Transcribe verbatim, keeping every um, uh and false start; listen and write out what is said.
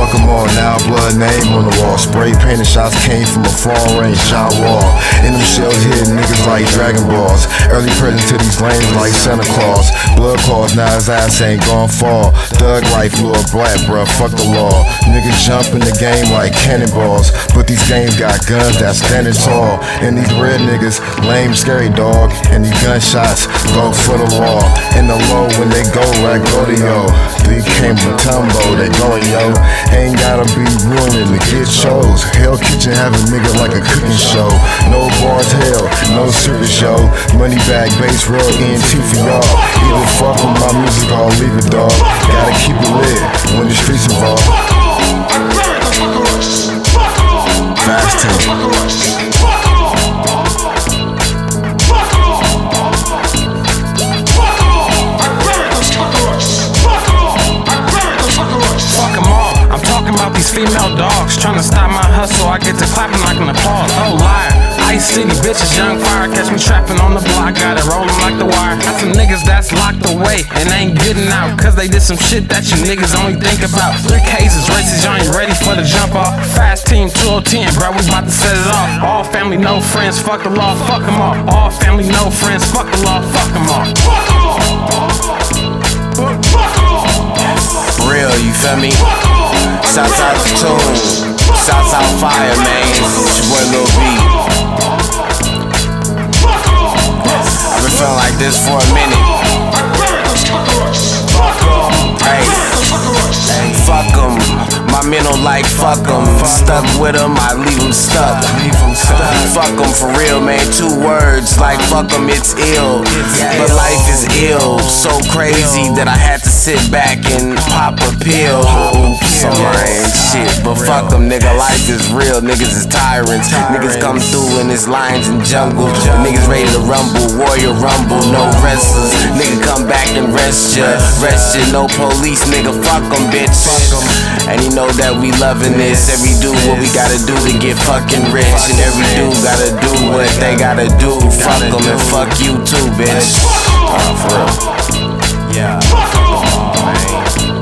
Fuck them all, now blood name on the wall. Spray painted shots came from a far range shot wall. And them shells hit niggas like Dragon Balls. Early present to these lanes like Santa Claus. Blood calls, now his ass ain't gon' fall. Thug life, Lord Black, bruh, fuck the law. Niggas jump in the game like cannonballs. But these games got guns that's standing tall. And these red niggas, lame, scary dog. And these gunshots go for the wall. In the low when they go like rodeo. They came from Tumbo, they going yo. Ain't gotta be ruling to get shows. Hell Kitchen have a nigga like a cooking show. No bars, hell, no circus show. Money bag, bass, roll, E N T for y'all. Either fuck with my music or leave it, dog. Gotta keep it lit when the streets involved. Fast ten. These female dogs tryna stop my hustle, I get to clapping like an applause. Oh liar, Ice City bitches, young fire, catch me trapping on the block, got it rolling like the wire. Got some niggas that's locked away and ain't getting out, cause they did some shit that you niggas only think about. Three cases, races, you ain't ready for the jump off. Fast team two oh ten, bro, we bout to set it off. All family, no friends, fuck the law, fuck them all. All family, no friends, fuck the law, fuck them all. For real, you feel me? Shouts out to Tune, shouts out Fire, man. It's your boy Lil B. I've been feeling like this for a minute. Hey, hey, fuck 'em. My mental like fuck 'em. Stuck with 'em, I leave 'em stuck. Fuck 'em for real, man. Two words like fuck 'em, it's ill. But life is ill, so crazy that I had to sit back and pop a pill. Some ain't shit, but fuck 'em, nigga. Life is real, niggas is tyrants. Niggas come through in this lions and jungle. Niggas ready to rumble, warrior rumble, no wrestlers. Nigga come back and rest ya, rest ya. No police, nigga. Fuck 'em, bitch. And you know that we loving this. Every do what we gotta do to get fucking rich. And every dude gotta do what they gotta do. Fuck 'em and fuck you too, bitch. Uh, for real. Yeah. Come on, man.